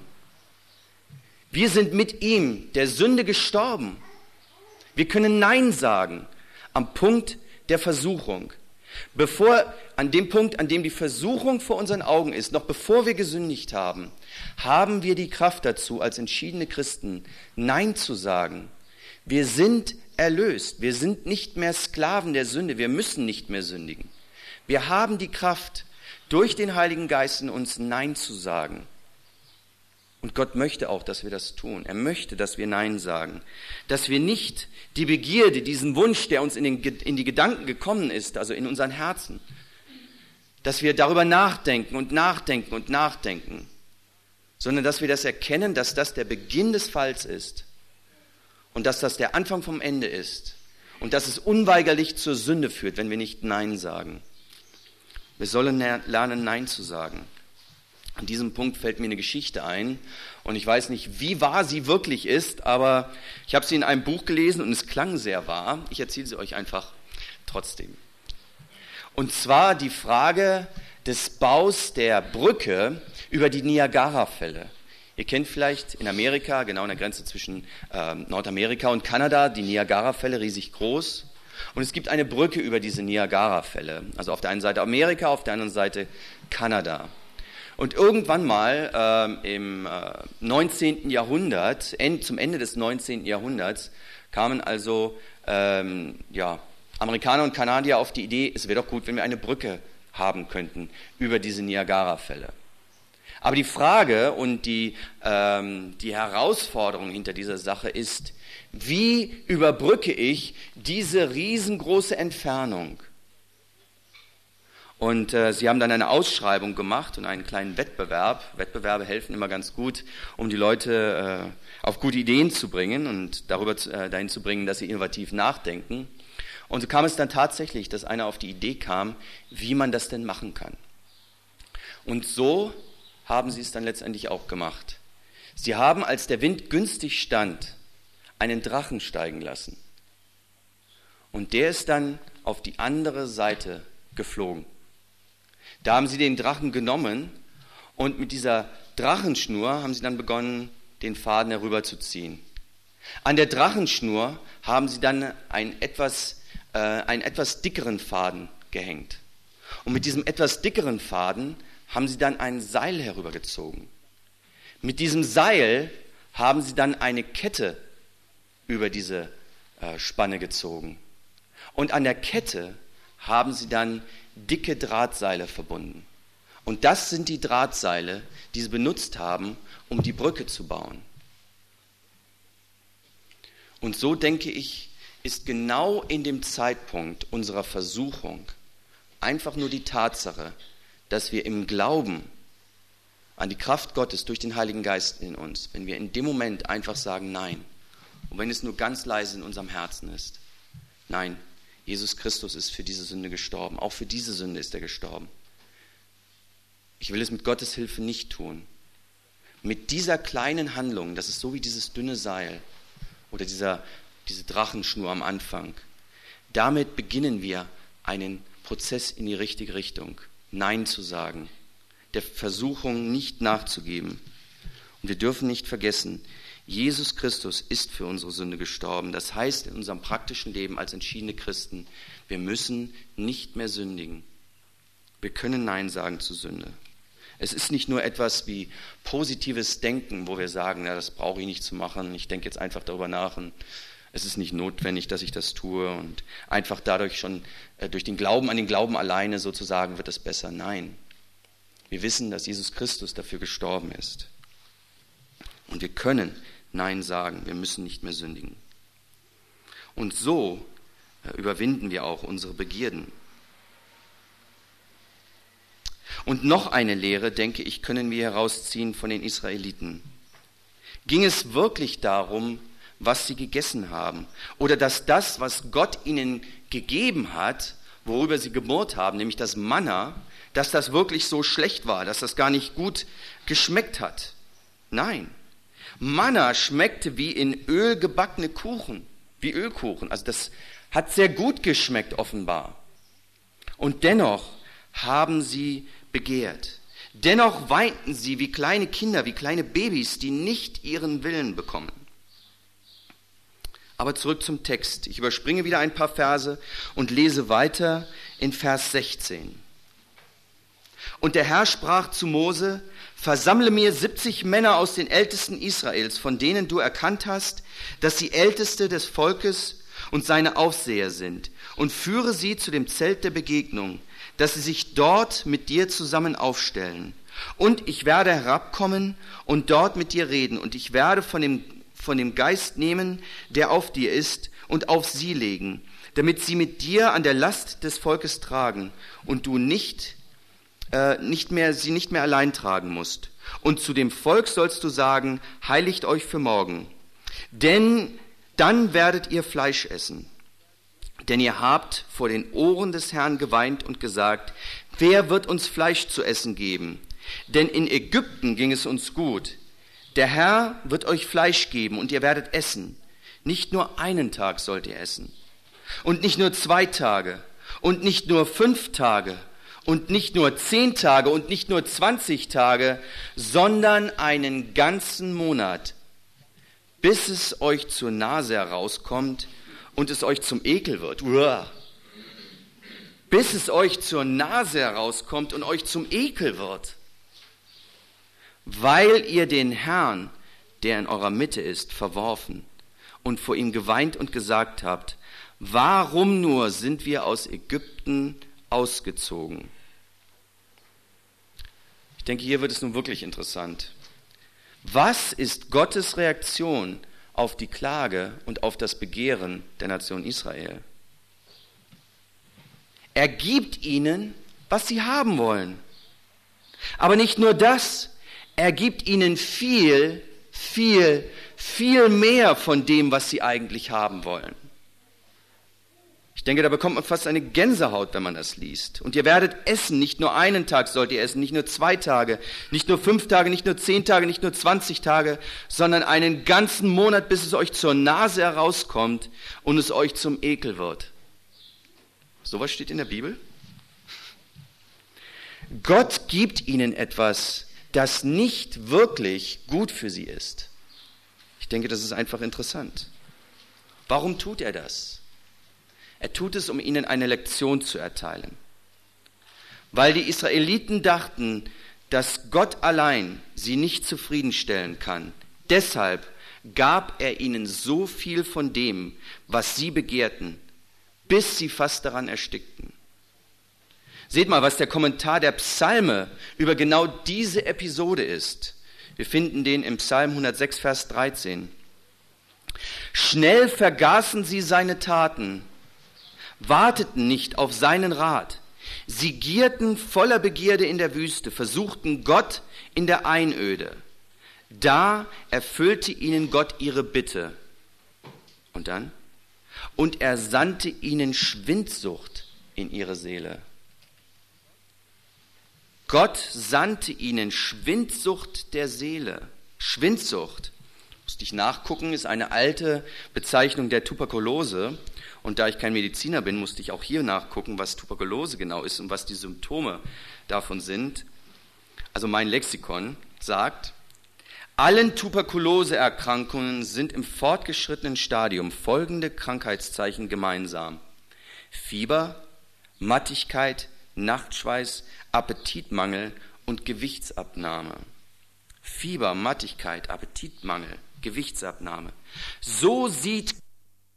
Wir sind mit ihm der Sünde gestorben. Wir können Nein sagen am Punkt der Versuchung. Bevor, an dem Punkt, an dem die Versuchung vor unseren Augen ist, noch bevor wir gesündigt haben, haben wir die Kraft dazu, als entschiedene Christen Nein zu sagen. Wir sind erlöst. Wir sind nicht mehr Sklaven der Sünde. Wir müssen nicht mehr sündigen. Wir haben die Kraft, durch den Heiligen Geist in uns Nein zu sagen. Und Gott möchte auch, dass wir das tun. Er möchte, dass wir Nein sagen. Dass wir nicht die Begierde, diesen Wunsch, der uns in, den, in die Gedanken gekommen ist, also in unseren Herzen, dass wir darüber nachdenken und nachdenken und nachdenken, sondern dass wir das erkennen, dass das der Beginn des Falls ist und dass das der Anfang vom Ende ist und dass es unweigerlich zur Sünde führt, wenn wir nicht Nein sagen. Wir sollen lernen, Nein zu sagen. An diesem Punkt fällt mir eine Geschichte ein und ich weiß nicht, wie wahr sie wirklich ist, aber ich habe sie in einem Buch gelesen und es klang sehr wahr. Ich erzähle sie euch einfach trotzdem. Und zwar die Frage des Baus der Brücke über die Niagarafälle. Ihr kennt vielleicht in Amerika, genau an der Grenze zwischen äh, Nordamerika und Kanada, die Niagarafälle, riesig groß. Und es gibt eine Brücke über diese Niagarafälle. Also auf der einen Seite Amerika, auf der anderen Seite Kanada. Und irgendwann mal äh, im äh, neunzehnten Jahrhundert, end, zum Ende des neunzehnten Jahrhunderts, kamen also ähm, ja, Amerikaner und Kanadier auf die Idee, es wäre doch gut, wenn wir eine Brücke haben könnten über diese Niagarafälle. Aber die Frage und die, ähm, die Herausforderung hinter dieser Sache ist, wie überbrücke ich diese riesengroße Entfernung? Und äh, sie haben dann eine Ausschreibung gemacht und einen kleinen Wettbewerb. Wettbewerbe helfen immer ganz gut, um die Leute äh, auf gute Ideen zu bringen und darüber zu, äh, dahin zu bringen, dass sie innovativ nachdenken. Und so kam es dann tatsächlich, dass einer auf die Idee kam, wie man das denn machen kann. Und so haben sie es dann letztendlich auch gemacht. Sie haben, als der Wind günstig stand, einen Drachen steigen lassen. Und der ist dann auf die andere Seite geflogen. Da haben sie den Drachen genommen und mit dieser Drachenschnur haben sie dann begonnen, den Faden herüberzuziehen. An der Drachenschnur haben sie dann einen etwas, äh, einen etwas dickeren Faden gehängt. Und mit diesem etwas dickeren Faden haben sie dann ein Seil herübergezogen. Mit diesem Seil haben sie dann eine Kette über diese äh, Spanne gezogen. Und an der Kette haben sie dann dicke Drahtseile verbunden. Und das sind die Drahtseile, die sie benutzt haben, um die Brücke zu bauen. Und so, denke ich, ist genau in dem Zeitpunkt unserer Versuchung einfach nur die Tatsache, dass wir im Glauben an die Kraft Gottes durch den Heiligen Geist in uns, wenn wir in dem Moment einfach sagen Nein, und wenn es nur ganz leise in unserem Herzen ist, nein, Jesus Christus ist für diese Sünde gestorben. Auch für diese Sünde ist er gestorben. Ich will es mit Gottes Hilfe nicht tun. Mit dieser kleinen Handlung, das ist so wie dieses dünne Seil oder dieser, diese Drachenschnur am Anfang, damit beginnen wir einen Prozess in die richtige Richtung. Nein zu sagen, der Versuchung nicht nachzugeben. Und wir dürfen nicht vergessen, Jesus Christus ist für unsere Sünde gestorben. Das heißt in unserem praktischen Leben als entschiedene Christen, wir müssen nicht mehr sündigen. Wir können Nein sagen zu Sünde. Es ist nicht nur etwas wie positives Denken, wo wir sagen, na, das brauche ich nicht zu machen, ich denke jetzt einfach darüber nach und Es ist nicht notwendig, dass ich das tue und einfach dadurch schon, äh, durch den Glauben an den Glauben alleine sozusagen wird es besser. Nein, wir wissen, dass Jesus Christus dafür gestorben ist. Und wir können Nein sagen, wir müssen nicht mehr sündigen. Und so äh, überwinden wir auch unsere Begierden. Und noch eine Lehre, denke ich, können wir herausziehen von den Israeliten. Ging es wirklich darum, was sie gegessen haben? Oder dass das, was Gott ihnen gegeben hat, worüber sie gemurrt haben, nämlich das Manna, dass das wirklich so schlecht war, dass das gar nicht gut geschmeckt hat? Nein. Manna schmeckte wie in Öl gebackene Kuchen, wie Ölkuchen. Also das hat sehr gut geschmeckt offenbar. Und dennoch haben sie begehrt. Dennoch weinten sie wie kleine Kinder, wie kleine Babys, die nicht ihren Willen bekommen. Aber zurück zum Text. Ich überspringe wieder ein paar Verse und lese weiter in Vers sechzehn. Und der Herr sprach zu Mose: Versammle mir siebzig Männer aus den Ältesten Israels, von denen du erkannt hast, dass sie Älteste des Volkes und seine Aufseher sind, und führe sie zu dem Zelt der Begegnung, dass sie sich dort mit dir zusammen aufstellen. Und ich werde herabkommen und dort mit dir reden, und ich werde von dem, von dem Geist nehmen, der auf dir ist, und auf sie legen, damit sie mit dir an der Last des Volkes tragen und du nicht, äh, nicht mehr, sie nicht mehr allein tragen musst. Und zu dem Volk sollst du sagen: Heiligt euch für morgen, denn dann werdet ihr Fleisch essen. Denn ihr habt vor den Ohren des Herrn geweint und gesagt: Wer wird uns Fleisch zu essen geben? Denn in Ägypten ging es uns gut. Der Herr wird euch Fleisch geben und ihr werdet essen. Nicht nur einen Tag sollt ihr essen. Und nicht nur zwei Tage. Und nicht nur fünf Tage. Und nicht nur zehn Tage. Und nicht nur zwanzig Tage. Sondern einen ganzen Monat. Bis es euch zur Nase herauskommt und es euch zum Ekel wird. Uah. Bis es euch zur Nase herauskommt und euch zum Ekel wird. Weil ihr den Herrn, der in eurer Mitte ist, verworfen und vor ihm geweint und gesagt habt: Warum nur sind wir aus Ägypten ausgezogen? Ich denke, hier wird es nun wirklich interessant. Was ist Gottes Reaktion auf die Klage und auf das Begehren der Nation Israel? Er gibt ihnen, was sie haben wollen. Aber nicht nur das, er gibt ihnen viel, viel, viel mehr von dem, was sie eigentlich haben wollen. Ich denke, da bekommt man fast eine Gänsehaut, wenn man das liest. Und ihr werdet essen, nicht nur einen Tag sollt ihr essen, nicht nur zwei Tage, nicht nur fünf Tage, nicht nur zehn Tage, nicht nur zwanzig Tage, sondern einen ganzen Monat, bis es euch zur Nase herauskommt und es euch zum Ekel wird. Sowas steht in der Bibel. Gott gibt ihnen etwas, das nicht wirklich gut für sie ist. Ich denke, das ist einfach interessant. Warum tut er das? Er tut es, um ihnen eine Lektion zu erteilen. Weil die Israeliten dachten, dass Gott allein sie nicht zufriedenstellen kann. Deshalb gab er ihnen so viel von dem, was sie begehrten, bis sie fast daran erstickten. Seht mal, was der Kommentar der Psalme über genau diese Episode ist. Wir finden den im Psalm hundertsechs, Vers dreizehn. Schnell vergaßen sie seine Taten, warteten nicht auf seinen Rat. Sie gierten voller Begierde in der Wüste, versuchten Gott in der Einöde. Da erfüllte ihnen Gott ihre Bitte. Und dann? Und er sandte ihnen Schwindsucht in ihre Seele. Gott sandte ihnen Schwindsucht der Seele. Schwindsucht, musste ich nachgucken, ist eine alte Bezeichnung der Tuberkulose. Und da ich kein Mediziner bin, musste ich auch hier nachgucken, was Tuberkulose genau ist und was die Symptome davon sind. Also mein Lexikon sagt: Allen Tuberkuloseerkrankungen sind im fortgeschrittenen Stadium folgende Krankheitszeichen gemeinsam: Fieber, Mattigkeit, Nachtschweiß, Appetitmangel und Gewichtsabnahme. Fieber, Mattigkeit, Appetitmangel, Gewichtsabnahme. So sieht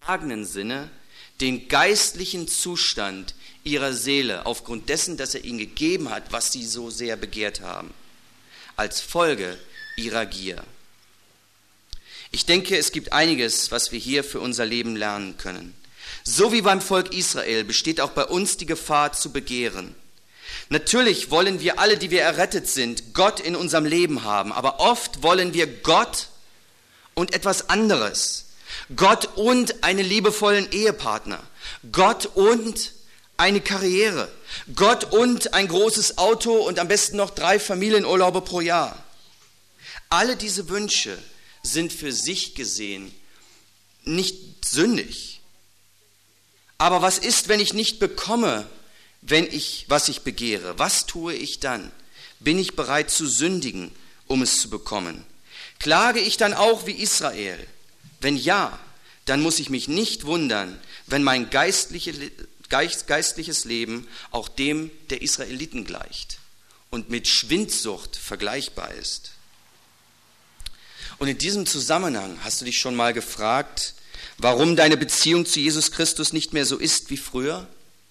übertragenen Sinne den geistlichen Zustand ihrer Seele aufgrund dessen, dass er ihnen gegeben hat, was sie so sehr begehrt haben, als Folge ihrer Gier. Ich denke, es gibt einiges, was wir hier für unser Leben lernen können. So wie beim Volk Israel besteht auch bei uns die Gefahr zu begehren. Natürlich wollen wir alle, die wir errettet sind, Gott in unserem Leben haben, aber oft wollen wir Gott und etwas anderes. Gott und einen liebevollen Ehepartner. Gott und eine Karriere. Gott und ein großes Auto und am besten noch drei Familienurlaube pro Jahr. Alle diese Wünsche sind für sich gesehen nicht sündig. Aber was ist, wenn ich nicht bekomme, wenn ich, was ich begehre? Was tue ich dann? Bin ich bereit zu sündigen, um es zu bekommen? Klage ich dann auch wie Israel? Wenn ja, dann muss ich mich nicht wundern, wenn mein geistliche, geist, geistliches Leben auch dem der Israeliten gleicht und mit Schwindsucht vergleichbar ist. Und in diesem Zusammenhang hast du dich schon mal gefragt, warum deine Beziehung zu Jesus Christus nicht mehr so ist wie früher?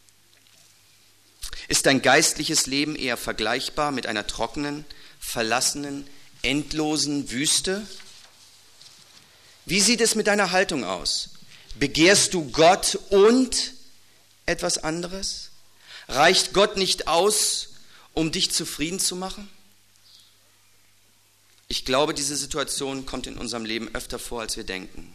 Ist dein geistliches Leben eher vergleichbar mit einer trockenen, verlassenen, endlosen Wüste? Wie sieht es mit deiner Haltung aus? Begehrst du Gott und etwas anderes? Reicht Gott nicht aus, um dich zufrieden zu machen? Ich glaube, diese Situation kommt in unserem Leben öfter vor, als wir denken.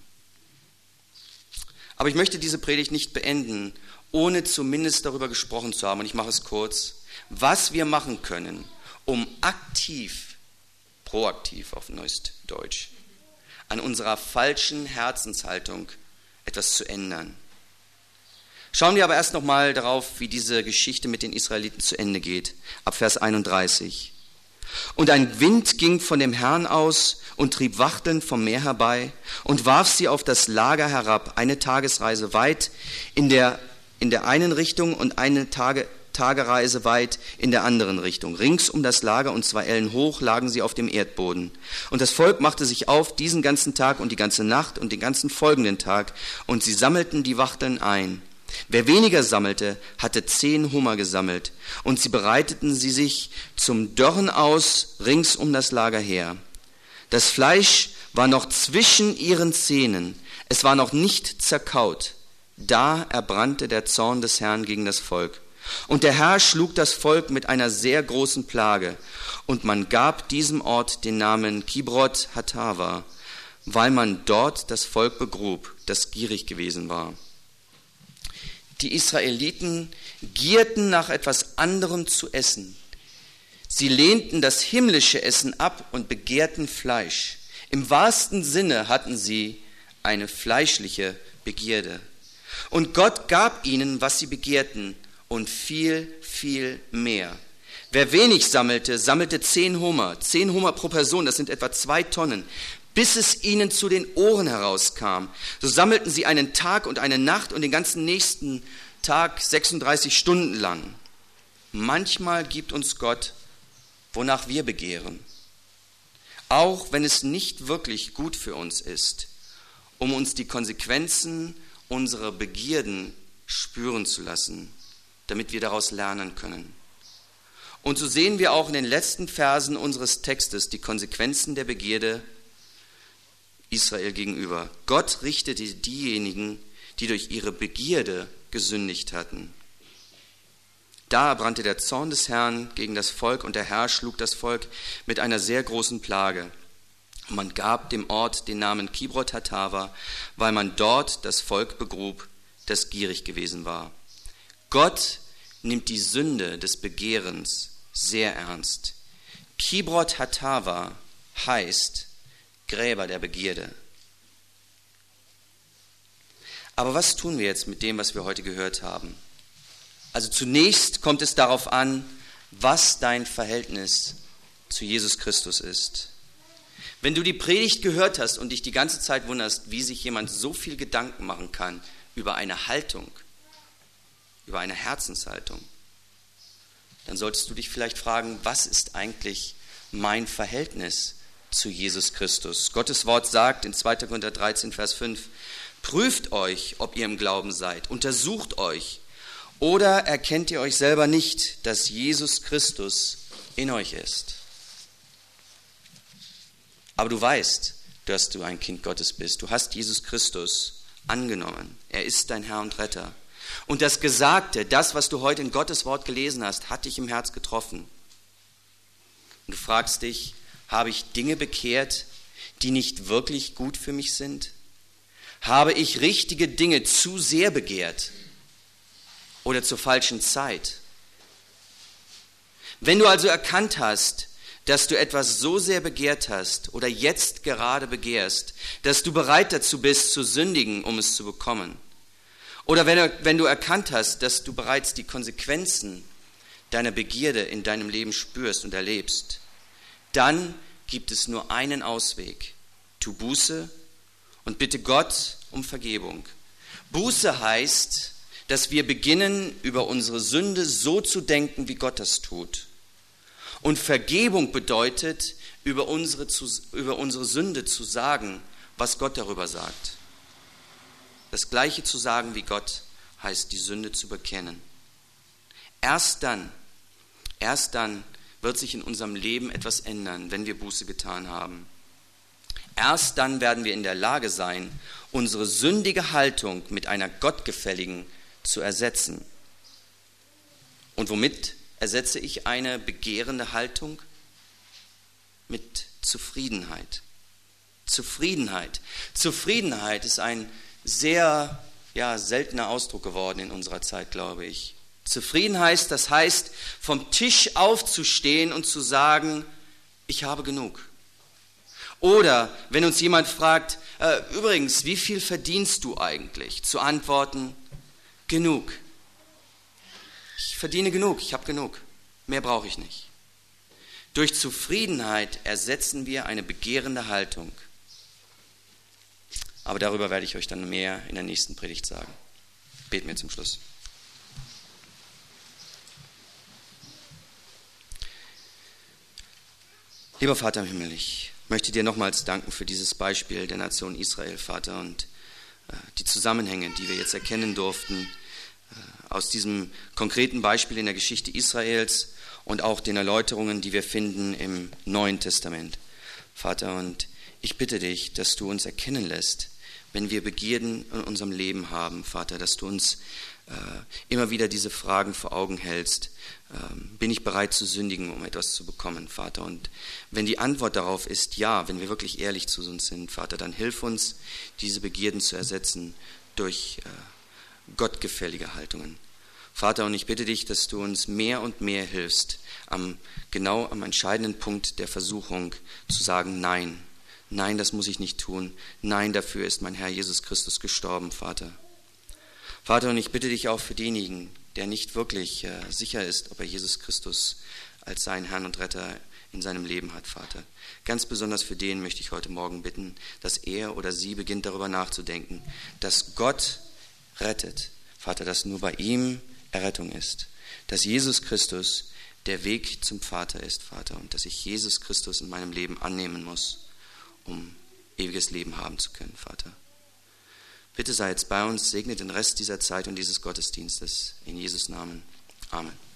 Aber ich möchte diese Predigt nicht beenden, ohne zumindest darüber gesprochen zu haben, und ich mache es kurz, was wir machen können, um aktiv, proaktiv auf Neudeutsch, an unserer falschen Herzenshaltung etwas zu ändern. Schauen wir aber erst nochmal darauf, wie diese Geschichte mit den Israeliten zu Ende geht, ab Vers einunddreißig. Und ein Wind ging von dem Herrn aus und trieb Wachteln vom Meer herbei und warf sie auf das Lager herab, eine Tagesreise weit in der, in der einen Richtung und eine Tage, Tagereise weit in der anderen Richtung. Rings um das Lager und zwei Ellen hoch lagen sie auf dem Erdboden. Und das Volk machte sich auf diesen ganzen Tag und die ganze Nacht und den ganzen folgenden Tag, und sie sammelten die Wachteln ein. Wer weniger sammelte, hatte zehn Hummer gesammelt, und sie bereiteten sie sich zum Dörren aus rings um das Lager her. Das Fleisch war noch zwischen ihren Zähnen, es war noch nicht zerkaut. Da erbrannte der Zorn des Herrn gegen das Volk. Und der Herr schlug das Volk mit einer sehr großen Plage, und man gab diesem Ort den Namen Kibrot Hatava, weil man dort das Volk begrub, das gierig gewesen war. Die Israeliten gierten nach etwas anderem zu essen. Sie lehnten das himmlische Essen ab und begehrten Fleisch. Im wahrsten Sinne hatten sie eine fleischliche Begierde. Und Gott gab ihnen, was sie begehrten, und viel, viel mehr. Wer wenig sammelte, sammelte zehn Hummer. Zehn Hummer pro Person, das sind etwa zwei Tonnen. Bis es ihnen zu den Ohren herauskam. So sammelten sie einen Tag und eine Nacht und den ganzen nächsten Tag sechsunddreißig Stunden lang. Manchmal gibt uns Gott, wonach wir begehren. Auch wenn es nicht wirklich gut für uns ist, um uns die Konsequenzen unserer Begierden spüren zu lassen, damit wir daraus lernen können. Und so sehen wir auch in den letzten Versen unseres Textes die Konsequenzen der Begierde Israel gegenüber. Gott richtete diejenigen, die durch ihre Begierde gesündigt hatten. Da brannte der Zorn des Herrn gegen das Volk, und der Herr schlug das Volk mit einer sehr großen Plage. Und man gab dem Ort den Namen Kibrot Hatava, weil man dort das Volk begrub, das gierig gewesen war. Gott nimmt die Sünde des Begehrens sehr ernst. Kibrot Hatava heißt Gräber der Begierde. Aber was tun wir jetzt mit dem, was wir heute gehört haben? Also zunächst kommt es darauf an, was dein Verhältnis zu Jesus Christus ist. Wenn du die Predigt gehört hast und dich die ganze Zeit wunderst, wie sich jemand so viel Gedanken machen kann über eine Haltung, über eine Herzenshaltung, dann solltest du dich vielleicht fragen, was ist eigentlich mein Verhältnis zu Jesus Christus? Gottes Wort sagt in zweiter Korinther dreizehn, Vers fünf, Prüft euch, ob ihr im Glauben seid. Untersucht euch. Oder erkennt ihr euch selber nicht, dass Jesus Christus in euch ist? Aber du weißt, dass du ein Kind Gottes bist. Du hast Jesus Christus angenommen. Er ist dein Herr und Retter. Und das Gesagte, das, was du heute in Gottes Wort gelesen hast, hat dich im Herz getroffen. Und du fragst dich, habe ich Dinge bekehrt, die nicht wirklich gut für mich sind? Habe ich richtige Dinge zu sehr begehrt oder zur falschen Zeit? Wenn du also erkannt hast, dass du etwas so sehr begehrt hast oder jetzt gerade begehrst, dass du bereit dazu bist, zu sündigen, um es zu bekommen, oder wenn, wenn du erkannt hast, dass du bereits die Konsequenzen deiner Begierde in deinem Leben spürst und erlebst, dann gibt es nur einen Ausweg. Tu Buße und bitte Gott um Vergebung. Buße heißt, dass wir beginnen, über unsere Sünde so zu denken, wie Gott das tut. Und Vergebung bedeutet, über unsere, über unsere Sünde zu sagen, was Gott darüber sagt. Das Gleiche zu sagen wie Gott heißt, die Sünde zu bekennen. Erst dann, erst dann wird sich in unserem Leben etwas ändern, wenn wir Buße getan haben. Erst dann werden wir in der Lage sein, unsere sündige Haltung mit einer gottgefälligen zu ersetzen. Und womit ersetze ich eine begehrende Haltung? Mit Zufriedenheit. Zufriedenheit. Zufriedenheit ist ein sehr ja, seltener Ausdruck geworden in unserer Zeit, glaube ich. Zufriedenheit, das heißt, vom Tisch aufzustehen und zu sagen, ich habe genug. Oder wenn uns jemand fragt, äh, übrigens, wie viel verdienst du eigentlich? Zu antworten, genug. Ich verdiene genug, ich habe genug. Mehr brauche ich nicht. Durch Zufriedenheit ersetzen wir eine begehrende Haltung. Aber darüber werde ich euch dann mehr in der nächsten Predigt sagen. Beten wir zum Schluss. Lieber Vater im Himmel, ich möchte dir nochmals danken für dieses Beispiel der Nation Israel, Vater, und äh, die Zusammenhänge, die wir jetzt erkennen durften, äh, aus diesem konkreten Beispiel in der Geschichte Israels und auch den Erläuterungen, die wir finden im Neuen Testament. Vater, und ich bitte dich, dass du uns erkennen lässt, wenn wir Begierden in unserem Leben haben, Vater, dass du uns äh, immer wieder diese Fragen vor Augen hältst. Ähm, bin ich bereit zu sündigen, um etwas zu bekommen, Vater? Und wenn die Antwort darauf ist ja, wenn wir wirklich ehrlich zu uns sind, Vater, dann hilf uns, diese Begierden zu ersetzen durch äh, gottgefällige Haltungen. Vater, und ich bitte dich, dass du uns mehr und mehr hilfst, am, genau am entscheidenden Punkt der Versuchung zu sagen, nein. Nein, das muss ich nicht tun. Nein, dafür ist mein Herr Jesus Christus gestorben, Vater. Vater, und ich bitte dich auch für denjenigen, der nicht wirklich äh, sicher ist, ob er Jesus Christus als seinen Herrn und Retter in seinem Leben hat, Vater. Ganz besonders für den möchte ich heute Morgen bitten, dass er oder sie beginnt darüber nachzudenken, dass Gott rettet, Vater, dass nur bei ihm Errettung ist, dass Jesus Christus der Weg zum Vater ist, Vater, und dass ich Jesus Christus in meinem Leben annehmen muss, um ewiges Leben haben zu können, Vater. Bitte sei jetzt bei uns, segne den Rest dieser Zeit und dieses Gottesdienstes. In Jesus' Namen. Amen.